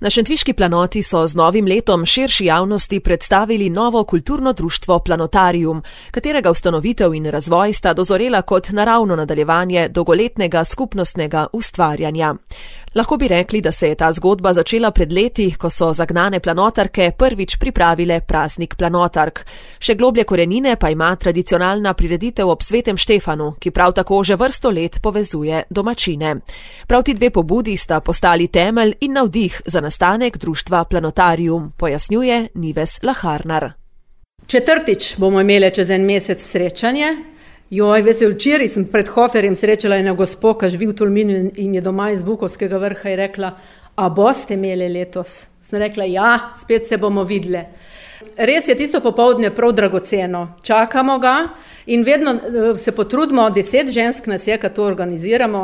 Na Šentviški planoti so z novim letom širši javnosti predstavili novo kulturno društvo Planotarium, katerega ustanovitev in razvoj sta dozorela kot naravno nadaljevanje dolgoletnega skupnostnega ustvarjanja. Lahko bi rekli, da se je ta zgodba začela pred leti, ko so zagnane planotarke prvič pripravile praznik planotark. Še globlje korenine pa ima tradicionalna prireditev ob Svetem Štefanu, ki prav tako že vrsto let povezuje domačine. Prav ti dve pobudi sta postali temelj in navdih za nastanek društva Planotarium, pojasnjuje Nives Laharnar. Četrtič bomo imeli čez en mesec srečanje. Veste, včeraj sem pred Hoferjem srečala eno gospo, ki živi v Tolminu in je doma iz Bukovskega Vrha, in rekla, a boste imeli letos? Sem rekla, ja, spet se bomo videli. Res je tisto popoldne prav dragoceno. Čakamo ga in vedno se potrudimo, 10 žensk nas je, ki to organiziramo,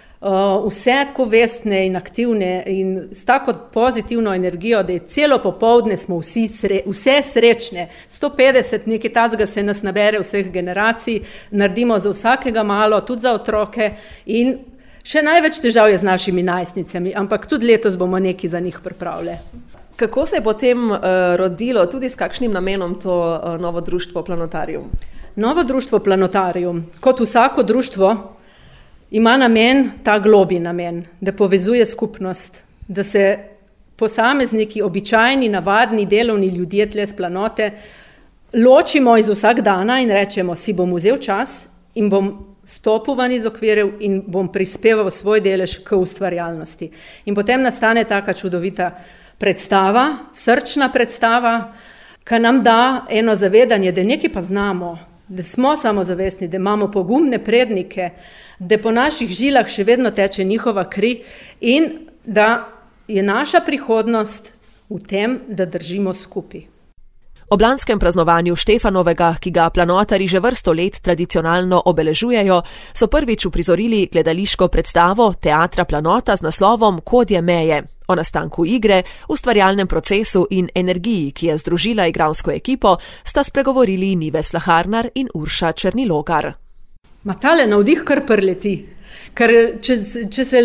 vse tako vestne in aktivne in s tako pozitivno energijo, da je celo popoldne smo vse srečne. 150 nekaj tacga se nas nabere vseh generacij, naredimo za vsakega malo, tudi za otroke in še največ težav je z našimi najstnicami, ampak tudi letos bomo nekaj za njih pripravili. Kako se je potem rodilo, tudi s kakšnim namenom to novo društvo Planotarium? Novo društvo Planotarium, kot vsako društvo, ima namen, ta globi namen, da povezuje skupnost, da se posamezniki, običajni, navadni, delovni ljudje tle s planote ločimo iz vsak dana in rečemo, si bom vzel čas in bom stopil ven iz okvirjev in bom prispeval svoj delež k ustvarjalnosti. In potem nastane taka čudovita predstava, srčna predstava, ki nam da eno zavedanje, da nekaj pa znamo, da smo samozavestni, da imamo pogumne prednike, da po naših žilah še vedno teče njihova kri in da je naša prihodnost v tem, da držimo skupaj. Ob lanskem praznovanju Štefanovega, ki ga planotari že vrsto let tradicionalno obeležujejo, so prvič uprizorili gledališko predstavo Teatra Planota z naslovom Kodje meje. O nastanku igre, ustvarjalnem procesu in energiji, ki je združila igralsko ekipo, sta spregovorili Nives Laharnar in Urša Černilogar. Tale navdih kar prleti, ker če se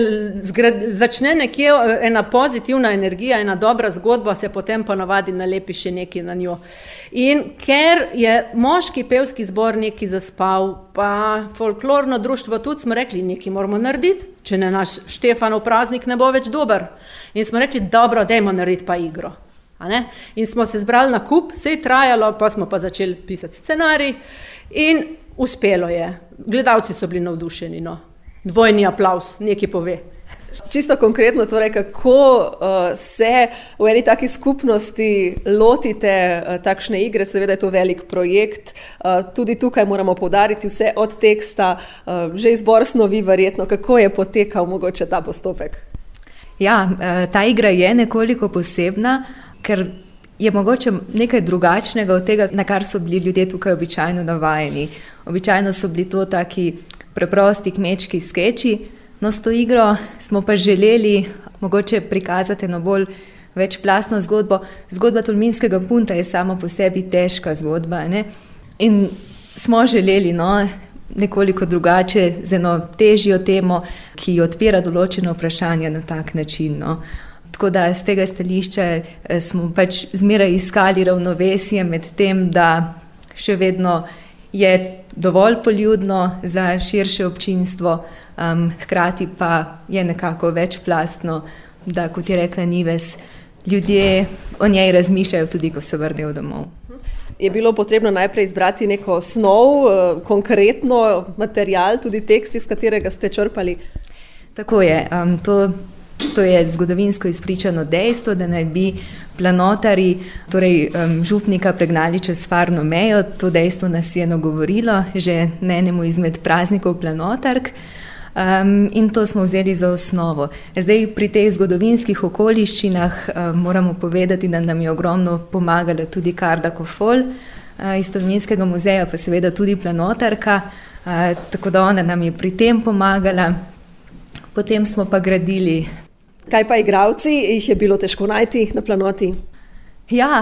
začne nekje ena pozitivna energija, ena dobra zgodba, se potem ponavadi nalepi še nekaj na njo. In ker je moški pevski zbor nekaj zaspal, pa folklorno društvo tudi smo rekli, nekaj moramo narediti, če ne naš Štefanov praznik ne bo več dober. In smo rekli, dobro, dajmo narediti pa igro. In smo se zbrali na kup, se je trajalo, pa smo pa začeli pisati scenarij in uspelo je. Gledalci so bili navdušeni, no. Dvojni aplavz, nekaj pove. Čisto konkretno, torej, kako se v eni taki skupnosti lotite takšne igre, seveda je to velik projekt, tudi tukaj moramo poudariti vse od teksta, že izbor snovi verjetno, kako je potekal mogoče ta postopek? Ja, ta igra je nekoliko posebna, ker je mogoče nekaj drugačnega od tega, na kar so bili ljudje tukaj običajno navajeni. Običajno so bili to taki preprosti kmečki skeči, no s to igro smo pa želeli mogoče prikazati eno bolj večplastno zgodbo. Zgodba Tolminskega punta je sama po sebi težka zgodba, ne? In smo želeli nekoliko drugače z eno težjo temo, ki odpira določene vprašanja na tak način. Tako da z tega stališča smo pač zmeraj iskali ravnovesje med tem, da še vedno je dovolj poljudno za širše občinstvo, hkrati pa je nekako večplastno, da, kot je rekla Nives, ljudje o njej razmišljajo tudi, ko se vrnejo domov. Je bilo potrebno najprej izbrati neko snov, konkretno material, tudi tekst, iz katerega ste črpali? Tako je. To je zgodovinsko izpričano dejstvo, da naj bi planotari, torej župnika, pregnali čez farno mejo. To dejstvo nas je nagovorilo že na enemu izmed praznikov planotark in to smo vzeli za osnovo. Zdaj pri teh zgodovinskih okoliščinah moramo povedati, da nam je ogromno pomagala tudi Karla Kofol iz Tolminskega muzeja, pa seveda tudi planotarka, tako da ona nam je pri tem pomagala. Potem smo pa gradili. Kaj pa igralci? Jih je bilo težko najti na planoti? Ja,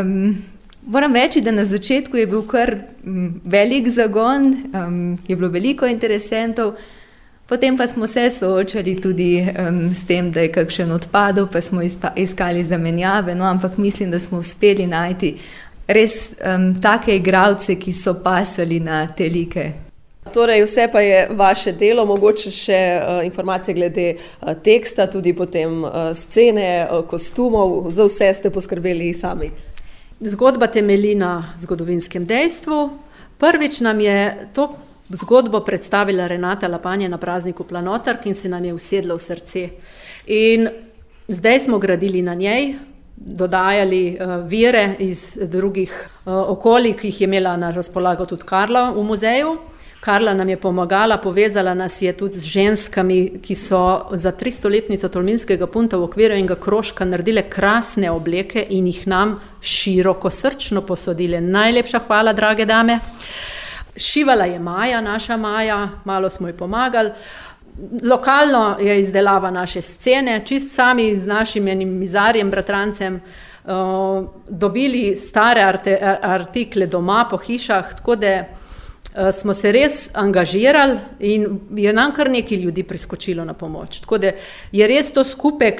moram reči, da na začetku je bil kar velik zagon, je bilo veliko interesentov, Potem pa smo se soočali tudi s tem, da je kakšen odpadel, pa smo iskali zamenjave, no, ampak mislim, da smo uspeli najti res take igralce, ki so pasali na te like. Torej, vse pa je vaše delo, mogoče še informacije glede teksta, tudi potem scene, kostumov, za vse ste poskrbeli sami. Zgodba temelji na zgodovinskem dejstvu. Prvič nam je to zgodbo predstavila Renata Lapanje na prazniku Planotark in se nam je usedla v srce. In zdaj smo gradili na njej, dodajali vire iz drugih okolij, ki jih je imela na razpolago tudi Karla v muzeju. Karla nam je pomagala, povezala nas je tudi z ženskami, ki so za 300-letnico Tolminskega punta v okviru enega krožka naredile krasne obleke in jih nam široko srčno posodile. Najlepša hvala, drage dame. Šivala je Maja, naša Maja, malo smo ji pomagali. Lokalno je izdelava naše scene, čist sami z našim enim mizarjem, bratrancem, dobili stare artikle doma po hišah, tako da smo se res angažirali in je nam kar nekaj ljudi priskočilo na pomoč. Tako da je res to skupek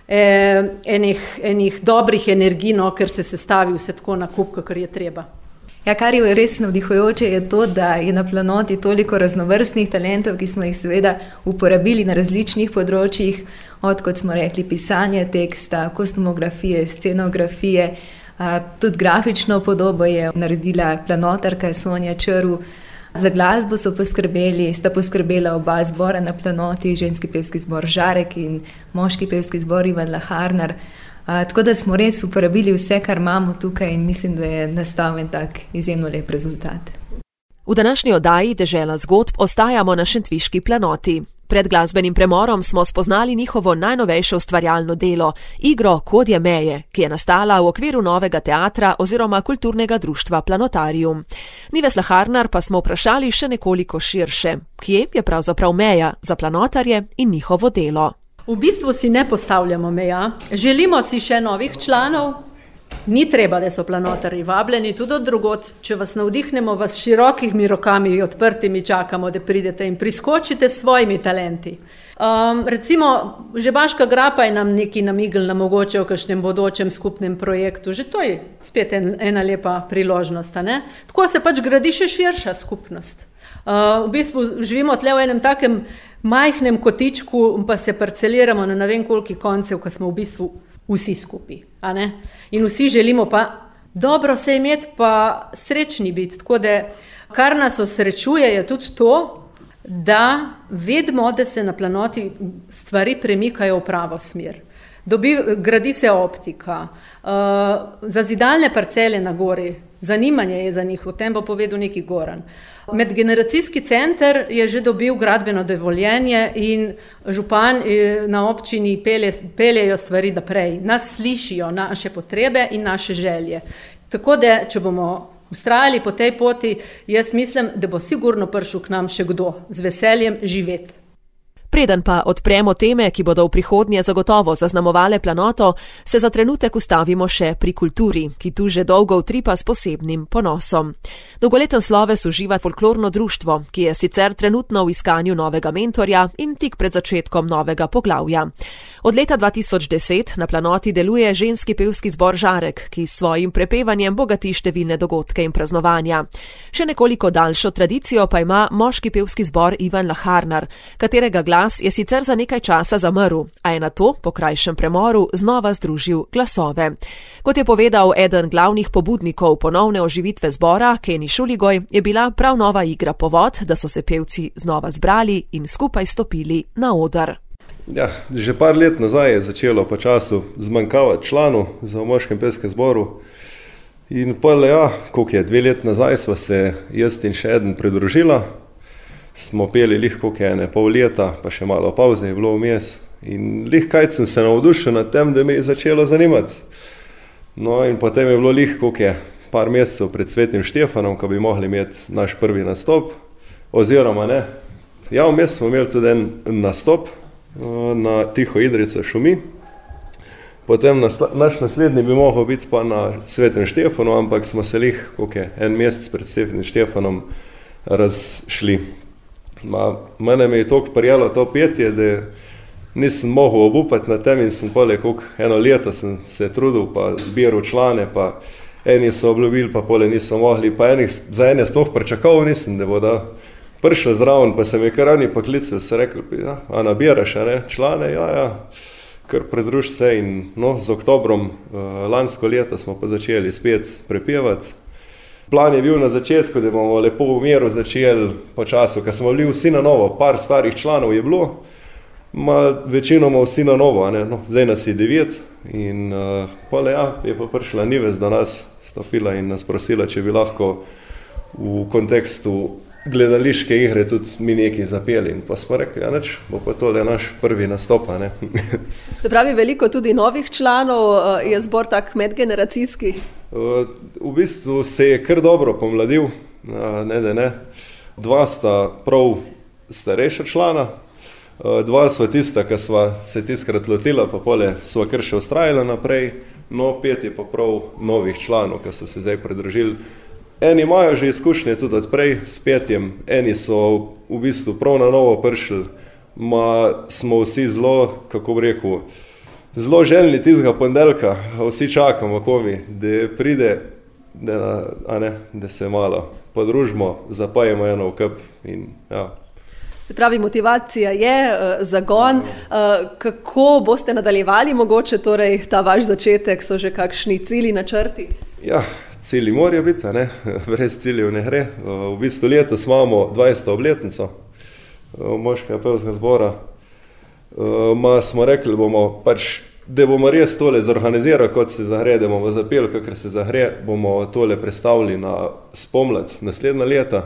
enih dobrih energij, no, ker se sestavi vse tako na kup, kakor je treba. Ja, kar je res navdihujoče, je to, da je na Planoti toliko raznovrstnih talentov, ki smo jih seveda uporabili na različnih področjih, od, kot smo rekli, pisanja teksta, kostumografije, scenografije, tudi grafično podobo je naredila planotarka Sonja Črv. Za glasbo sta poskrbela oba zbora na Planoti, ženski pevski zbor Žarek in moški pevski zbor Ivan Laharnar. Tako da smo res uporabili vse, kar imamo tukaj in mislim, da je nastal en tak izjemno lep rezultat. V današnji oddaji Dežela zgodb ostajamo na šentviški Planoti. Pred glasbenim premorom smo spoznali njihovo najnovejše ustvarjalno delo, igro Kodje meje, ki je nastala v okviru novega teatra oziroma kulturnega društva Planotarium. Nives Laharnar pa smo vprašali še nekoliko širše, kje je pravzaprav meja za planotarje in njihovo delo. V bistvu si ne postavljamo meja, želimo si še novih članov, ni treba, da so planotarji vabljeni, tudi od drugod, če vas navdihnemo, vas širokimi rokami odprtimi čakamo, da pridete in priskočite s svojimi talenti. Recimo, že Baška Grapa je nam nekaj namigl na mogoče v kakšnem bodočem skupnem projektu, že to je spet ena lepa priložnost, ne? Tako se pač gradi še širša skupnost. V bistvu živimo tle v enem takem majhnem kotičku, pa se parceliramo na ne vem koliki koncev, ko smo v bistvu vsi skupaj, a ne? In vsi želimo pa dobro se imeti, pa srečni biti. Tako da, kar nas osrečuje, je tudi to, da vedimo, da se na Planoti stvari premikajo v pravo smer. Gradi se optika, zazidalne parcele na gori, zanimanje je za njih, o tem bo povedal neki Goran. Medgeneracijski center je že dobil gradbeno dovoljenje in župan na občini peljejo stvari naprej. Nas slišijo, naše potrebe in naše želje. Tako da, če bomo vztrajali po tej poti, jaz mislim, da bo sigurno prišel k nam še kdo z veseljem živeti. Preden pa odpremo teme, ki bodo v prihodnje zagotovo zaznamovale Planoto, se za trenutek ustavimo še pri kulturi, ki tu že dolgo utripa s posebnim ponosom. Dolgoleten sloves uživa folklorno društvo, ki je sicer trenutno v iskanju novega mentorja in tik pred začetkom novega poglavja. Od leta 2010 na Planoti deluje ženski pevski zbor Žarek, ki s svojim prepevanjem bogati številne dogodke in praznovanja. Še nekoliko daljšo tradicijo pa ima moški pevski zbor Ivan Laharnar, katerega glas je sicer za nekaj časa zamrl, a je nato po krajšem premoru znova združil glasove. Kot je povedal eden glavnih pobudnikov ponovne oživitve zbora, Kenny Šuligoj, je bila prav nova igra povod, da so se pevci znova zbrali in skupaj stopili na oder. Ja, že par let nazaj je začelo po času zmanjkavati članov za moškem pevskem zboru. In koliko je, 2 let nazaj sva se jaz in še eden pridružila. Smo peli lihko ene pol leta, pa še malo pauze je bilo vmes. In lihkajt sem se navdušil nad tem, da me je začelo zanimati. No in potem je bilo lihko par mesecev pred Svetim Štefanom, ko bi mogli imeti naš prvi nastop. Oziroma ne. Ja, vmes smo imeli tudi en nastop na Tiho Idrica šumi. Potem naš naslednji bi mogel biti pa na Svetem Štefanu, ampak smo se en mesec pred Svetim Štefanom razšli. Mene me je toliko prijelo to petje, da nisem mogel obupati na tem in sem eno leto sem se trudil, pa zbiral člane, pa eni so obljubili, pa pole niso mogli, pa za ene sploh pričakal nisem, da bodo prišli zraven, pa se mi kar oni poklicali, se rekli, a nabiraš, člane, kar pridruž se in z oktobrom lansko leto smo pa začeli spet prepevati. Plan je bil na začetku, da bomo lepo v miru začeli po času, ker smo bili vsi na novo, par starih članov je bilo, večinoma vsi na novo, zdaj nas je 9 in je pa prišla Nives do nas, stopila in nas prosila, če bi lahko v kontekstu gledališke igre tudi mi nekaj zapeli in pa smo rekli, bo pa tole naš prvi nastop. Se pravi, veliko tudi novih članov, je zbor tak medgeneracijski? V bistvu se je kar dobro pomladil, Dva sta prav starejša člana, dva sva tista, ki sva se tiskrat lotila, pa pole sva kar še ustrajala naprej, 5 je pa prav novih članov, ki so se zdaj pridružili. Eni imajo že izkušnje tudi odprej s petjem, eni so v bistvu prav na novo prišli, smo vsi zelo, kako bi rekel, zelo željni tistega ponedeljka, vsi čakamo komi, da pride, da se malo podružimo, zapajemo eno v kup in Se pravi, motivacija je, zagon. Kako boste nadaljevali mogoče torej ta vaš začetek, so že kakšni cilji, načrti? Cilji morajo biti, brez ciljev ne gre. V bistvu letos imamo 20. obletnico moškega pevskega zbora. Smo rekli, da bomo res tole zorganizirali, kot se zagre, da bomo zapeli, kakor se zagre, bomo tole predstavili na spomlad naslednja leta.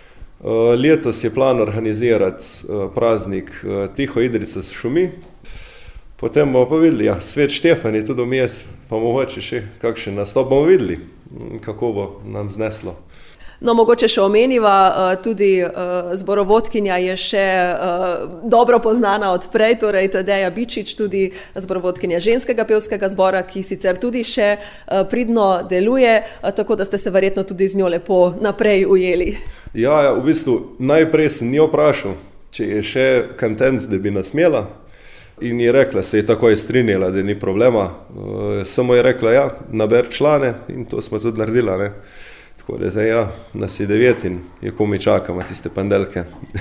Letos je plan organizirati praznik Tiho Idrijca s šumi. Potem bomo pa videli, Svet Štefan je tudi vmes, pa mogoče še kakšen nastop bomo videli, kako bo nam zneslo. Mogoče še omeniva, tudi zborovodkinja je še dobro poznana od prej, torej Tadeja Bičič, tudi zborovodkinja ženskega pevskega zbora, ki sicer tudi še pridno deluje, tako da ste se verjetno tudi z njo lepo naprej ujeli. V bistvu najprej sem njo vprašal, če je še kontent, da bi nas imela. In je rekla, se je takoj strinjala, da ni problema. Samo je rekla, naber člane in to smo tudi naredila. Tako da zdaj nas je 9 in je komi čakamo tiste ponedeljke.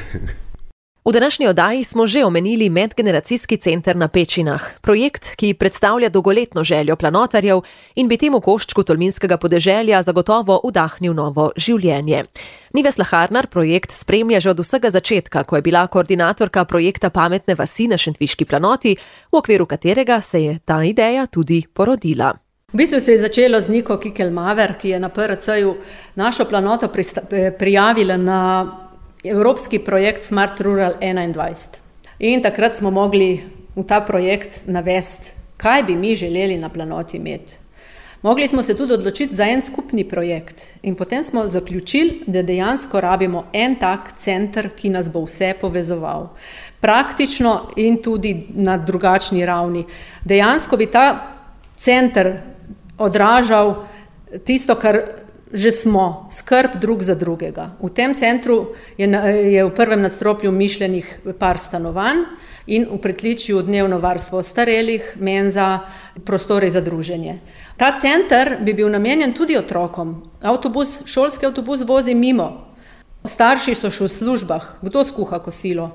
V današnji oddaji smo že omenili medgeneracijski center na Pečinah, projekt, ki predstavlja dolgoletno željo planotarjev in bi temu koščku tolminskega podeželja zagotovo vdahnil novo življenje. Nives Laharnar projekt spremlja že od vsega začetka, ko je bila koordinatorka projekta Pametne vasi na Šentviški planoti, v okviru katerega se je ta ideja tudi porodila. V bistvu se je začelo z Niko Kikel-Maver, ki je na PRC-ju našo planoto prijavila na evropski projekt Smart Rural 21. In takrat smo mogli v ta projekt navesti, kaj bi mi želeli na planoti imeti. Mogli smo se tudi odločiti za en skupni projekt in potem smo zaključili, da dejansko rabimo en tak center, ki nas bo vse povezoval. Praktično in tudi na drugačni ravni. Dejansko bi ta center odražal tisto, kar že smo, skrb drug za drugega. V tem centru je v prvem nadstropju mišljenih par stanovanj in v pritličju dnevno varstvo ostarelih, menza, prostori za druženje. Ta center bi bil namenjen tudi otrokom. Šolski avtobus vozi mimo. Starši so še v službah. Kdo skuha kosilo?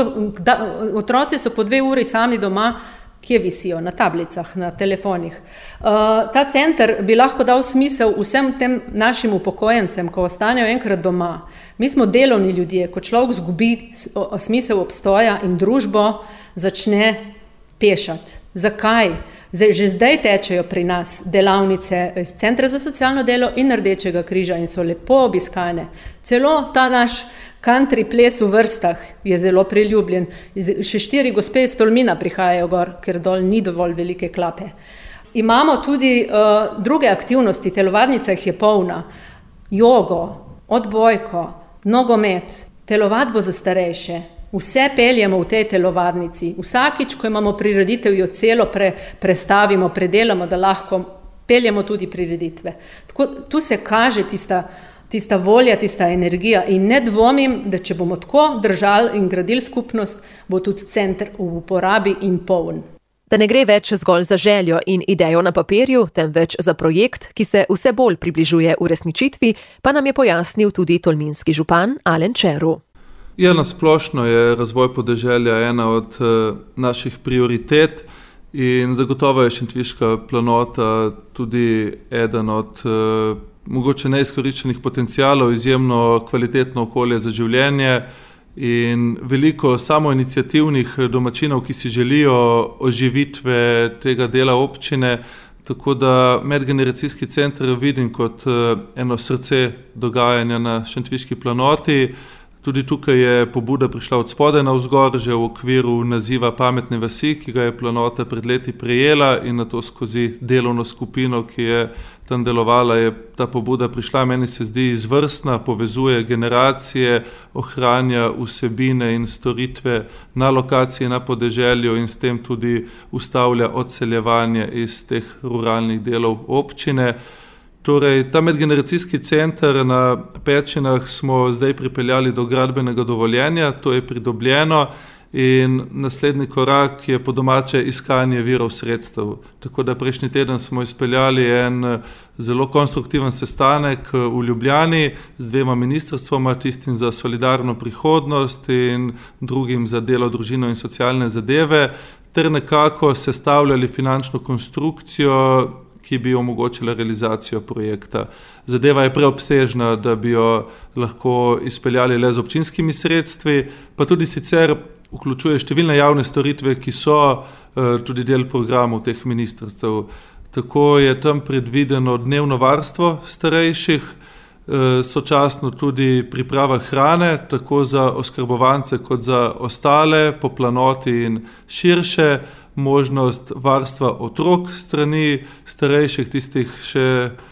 Otroci so po 2 uri sami doma, kje visijo, na tablicah, na telefonih. Ta center bi lahko dal smisel vsem tem našim upokojencem, ko ostanejo enkrat doma. Mi smo delovni ljudje, ko človek zgubi smisel obstoja in družbo, začne pešati. Zakaj? Že zdaj tečejo pri nas delavnice iz Centra za socialno delo in Rdečega križa in so lepo obiskane. Celo ta naš country ples v vrstah je zelo priljubljen. Še 4 gospe iz Tolmina prihajajo gor, ker dol ni dovolj velike klape. Imamo tudi druge aktivnosti, telovadnica jih je polna. Jogo, odbojko, nogomet, telovadbo za starejše. Vse peljemo v tej telovadnici. Vsakič, ko imamo prireditev, jo celo prestavimo, predelamo, da lahko peljemo tudi prireditve. Tako, tu se kaže tista tista volja, tista energija in ne dvomim, da če bomo tako držali in gradili skupnost, bo tudi center v uporabi in poln. Da ne gre več zgolj za željo in idejo na papirju, temveč za projekt, ki se vse bolj približuje uresničitvi, pa nam je pojasnil tudi tolminski župan Alen Čeru. Na splošno je razvoj podeželja ena od naših prioritet in zagotovo je Šentviška planota tudi eden od mogoče neizkoriščenih potencialov, izjemno kvalitetno okolje za življenje in veliko samoiniciativnih domačinov, ki si želijo oživitve tega dela občine, tako da medgeneracijski center vidim kot eno srce dogajanja na Šentviški planoti. Tudi tukaj je pobuda prišla od spodaj navzgor, že v okviru naziva Pametne vasi, ki ga je planota pred leti prejela in na to skozi delovno skupino, ki je tam delovala, je ta pobuda prišla. Meni se zdi izvrstna, povezuje generacije, ohranja vsebine in storitve na lokaciji, na podeželju in s tem tudi ustavlja odseljevanje iz teh ruralnih delov občine. Torej, ta medgeneracijski center na Pečinah smo zdaj pripeljali do gradbenega dovoljenja, to je pridobljeno in naslednji korak je po domače iskanje virov sredstev. Tako da prejšnji teden smo izpeljali en zelo konstruktiven sestanek v Ljubljani z dvema ministrstvoma, tistim za solidarno prihodnost in drugim za delo, družino in socialne zadeve, ter nekako sestavljali finančno konstrukcijo, ki bi omogočila realizacijo projekta. Zadeva je preobsežna, da bi jo lahko izpeljali le z občinskimi sredstvi, pa tudi sicer vključuje številne javne storitve, ki so tudi del programov teh ministrstev. Tako je tam predvideno dnevno varstvo starejših, sočasno tudi priprava hrane, tako za oskrbovance kot za ostale po planoti in širše, možnost varstva otrok strani starejših, tistih še,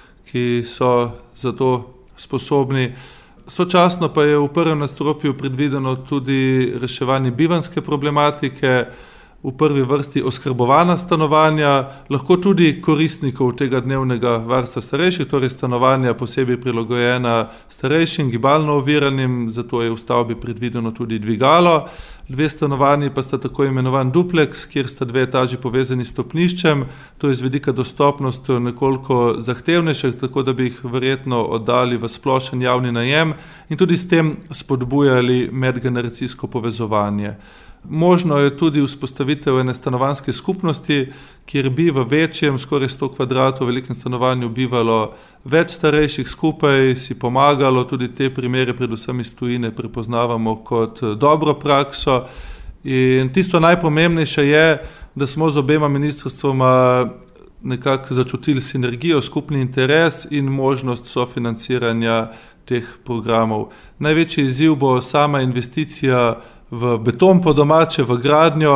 ki so za to sposobni. Sočasno pa je v prvem nadstropju predvideno tudi reševanje bivanjske problematike, v prvi vrsti oskrbovana stanovanja, lahko tudi koristnikov tega dnevnega varstva starejših, torej stanovanja posebej prilagojena starejšim, gibalno oviranim, zato je v stavbi predvideno tudi dvigalo. Dve stanovanji pa sta tako imenovan dupleks, kjer sta dve etaži povezani s stopniščem, to je z vidika dostopnosti nekoliko zahtevnejše, tako da bi jih verjetno oddali v splošen javni najem in tudi s tem spodbujali medgeneracijsko povezovanje. Možno je tudi vzpostavitev ene stanovanjske skupnosti, kjer bi v večjem, skoraj 100 kvadratov velikem stanovanju bivalo več starejših skupaj, si pomagalo, tudi te primere predvsem iz tujine prepoznavamo kot dobro prakso. In tisto najpomembnejše je, da smo z obema ministrstvoma nekako začutili sinergijo, skupni interes in možnost sofinanciranja teh programov. Največji izziv bo sama investicija v beton po domače, v gradnjo.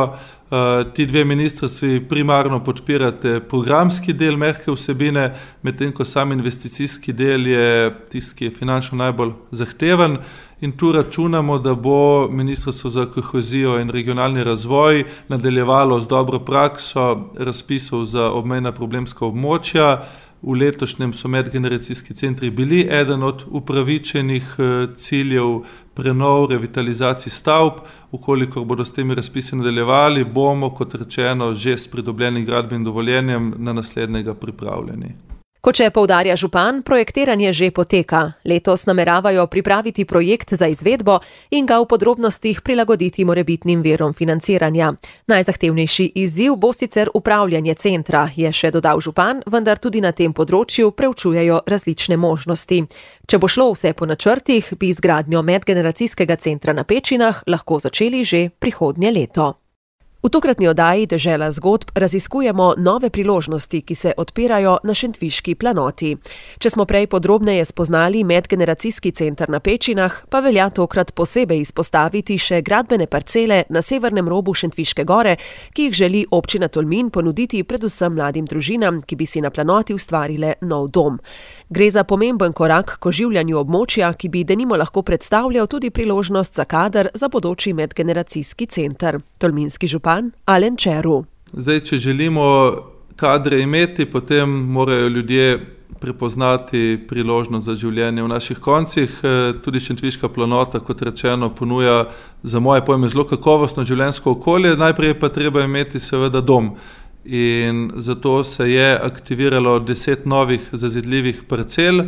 Ti dve ministrstvi primarno podpirate programski del mehke vsebine, medtem ko sam investicijski del je tisti, ki je finančno najbolj zahteven. In tu računamo, da bo Ministrstvo za kohezijo in regionalni razvoj nadaljevalo z dobro prakso razpisov za obmejna problemska območja. V letošnjem so medgeneracijski centri bili eden od upravičenih ciljev prenov, revitalizacij stavb. Ukolikor bodo s temi razpisi nadaljevali, bomo, kot rečeno, že s pridobljenim gradbenim dovoljenjem na naslednjega pripravljeni. Kot še poudarja župan, projektiranje že poteka. Letos nameravajo pripraviti projekt za izvedbo in ga v podrobnostih prilagoditi morebitnim virom financiranja. Najzahtevnejši izziv bo sicer upravljanje centra, je še dodal župan, vendar tudi na tem področju preučujejo različne možnosti. Če bo šlo vse po načrtih, bi izgradnjo medgeneracijskega centra na Pečinah lahko začeli že prihodnje leto. V tokratni oddaji Dežela zgodb raziskujemo nove priložnosti, ki se odpirajo na Šentviški planoti. Če smo prej podrobneje spoznali medgeneracijski center na Pečinah, pa velja tokrat posebej izpostaviti še gradbene parcele na severnem robu Šentviške gore, ki jih želi občina Tolmin ponuditi predvsem mladim družinam, ki bi si na planoti ustvarile nov dom. Gre za pomemben korak k oživljanju območja, ki bi denimo lahko predstavljal tudi priložnost za kader za bodoči medgeneracijski center. Tolminski župan Alen Čeru. Zdaj, če želimo kadre imeti, potem morajo ljudje prepoznati priložnost za življenje v naših koncih. Tudi Šentviška planota, kot rečeno, ponuja za moje pojme zelo kakovostno življenjsko okolje, najprej pa treba imeti seveda dom. In zato se je aktiviralo 10 novih zazidljivih parcel,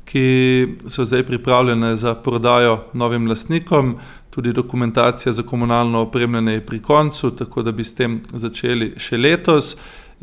ki so zdaj pripravljene za prodajo novim lastnikom. Tudi dokumentacija za komunalno opremljanje je pri koncu, tako da bi s tem začeli še letos.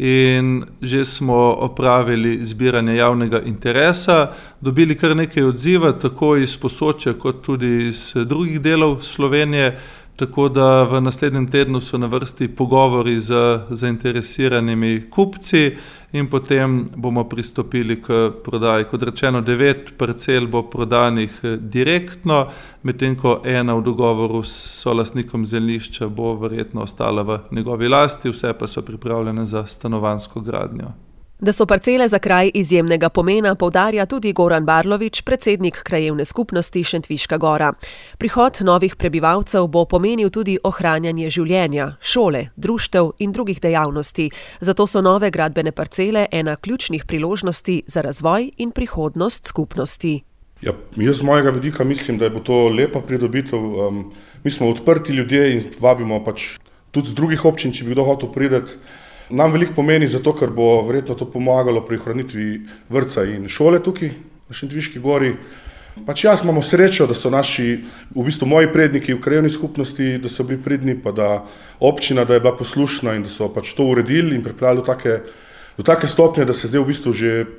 In že smo opravili zbiranje javnega interesa, dobili kar nekaj odziva, tako iz Posočja kot tudi iz drugih delov Slovenije, tako da v naslednjem tednu so na vrsti pogovori z zainteresiranimi kupci in potem bomo pristopili k prodaji. Kot rečeno, 9 parcel bo prodanih direktno, medtem ko ena v dogovoru s solastnikom zemljišča bo verjetno ostala v njegovi lasti, vse pa so pripravljene za stanovanjsko gradnjo. Da so parcele za kraj izjemnega pomena, poudarja tudi Goran Barlović, predsednik krajevne skupnosti Šentviška Gora. Prihod novih prebivalcev bo pomenil tudi ohranjanje življenja, šole, društev in drugih dejavnosti. Zato so nove gradbene parcele ena ključnih priložnosti za razvoj in prihodnost skupnosti. Ja, jaz z mojega vidika mislim, da bo to lepa pridobitev. Mi smo odprti ljudje in vabimo tudi z drugih občin, če bi kdo hotel priti. Nam veliko pomeni zato, ker bo verjetno to pomagalo pri ohranitvi vrtca in šole tukaj na Šentviški gori. Jaz imamo srečo, da so naši, v bistvu moji predniki v krajevni skupnosti, da so bili pridni, pa da občina, da je bila poslušna in da so to uredili in pripeljali do take stopnje, da se zdaj v bistvu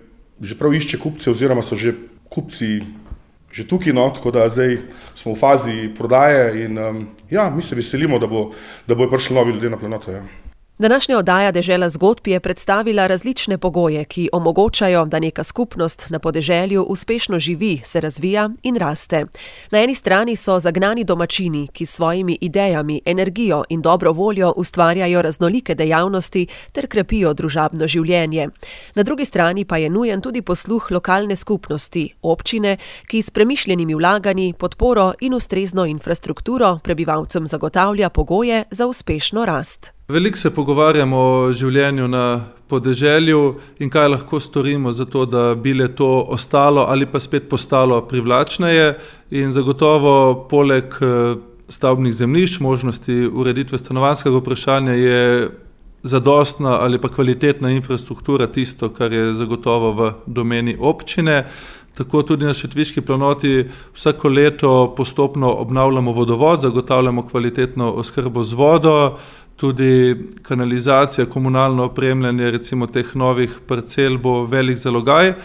že prav išče kupce oziroma so že kupci že tukaj, tako da zdaj smo v fazi prodaje in mi se veselimo, da bo prišli novi ljudje na planoto. Ja. Današnja oddaja Dežela zgodb je predstavila različne pogoje, ki omogočajo, da neka skupnost na podeželju uspešno živi, se razvija in raste. Na eni strani so zagnani domačini, ki s svojimi idejami, energijo in dobro voljo ustvarjajo raznolike dejavnosti ter krepijo družabno življenje. Na drugi strani pa je nujen tudi posluh lokalne skupnosti, občine, ki s premišljenimi vlaganji, podporo in ustrezno infrastrukturo prebivalcem zagotavlja pogoje za uspešno rast. Veliko se pogovarjamo o življenju na podeželju in kaj lahko storimo za to, da bi le to ostalo ali pa spet postalo privlačneje. In zagotovo poleg stavbnih zemljišč, možnosti ureditve stanovanjskega vprašanja je zadostna ali pa kvalitetna infrastruktura tisto, kar je zagotovo v domeni občine. Tako tudi na Šentviški planoti vsako leto postopno obnavljamo vodovod, zagotavljamo kvalitetno oskrbo z vodo, tudi kanalizacija, komunalno opremljanje recimo teh novih parcel bo velik zalogaj.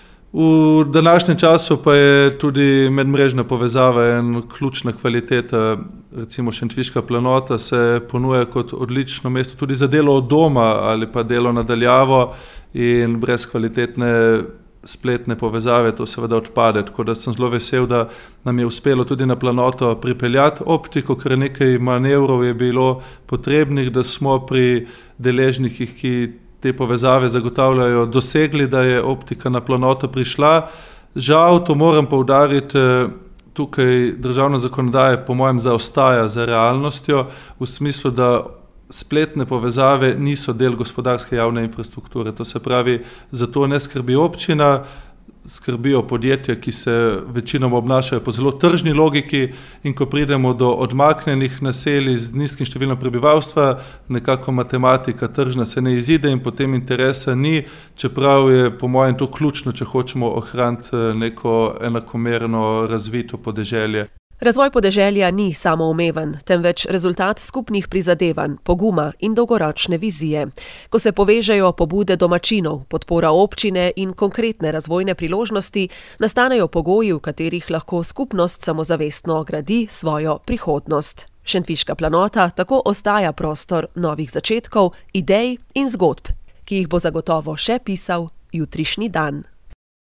V današnjem času pa je tudi medmrežna povezava in ključna kvaliteta. Recimo Šentviška planota se ponuja kot odlično mesto tudi za delo od doma ali pa delo nadaljavo in brez kvalitetne spletne povezave to seveda odpade, tako da sem zelo vesel, da nam je uspelo tudi na planoto pripeljati optiko, ker nekaj manevrov je bilo potrebnih, da smo pri deležnikih, ki te povezave zagotavljajo, dosegli, da je optika na planoto prišla. Žal, to moram poudariti, tukaj državna zakonodaja po mojem zaostaja za realnostjo, v smislu, da spletne povezave niso del gospodarske javne infrastrukture. To se pravi, za to ne skrbi občina, skrbijo podjetja, ki se večinoma obnašajo po zelo tržni logiki in ko pridemo do odmaknjenih naselij z nizkim številom prebivalstva, nekako matematika tržna se ne izide in potem interesa ni, čeprav je po mojem to ključno, če hočemo ohraniti neko enakomerno razvito podeželje. Razvoj podeželja ni samoumeven, temveč rezultat skupnih prizadevanj, poguma in dolgoročne vizije. Ko se povežejo pobude domačinov, podpora občine in konkretne razvojne priložnosti, nastanejo pogoji, v katerih lahko skupnost samozavestno gradi svojo prihodnost. Šentviška planota tako ostaja prostor novih začetkov, idej in zgodb, ki jih bo zagotovo še pisal jutrišnji dan.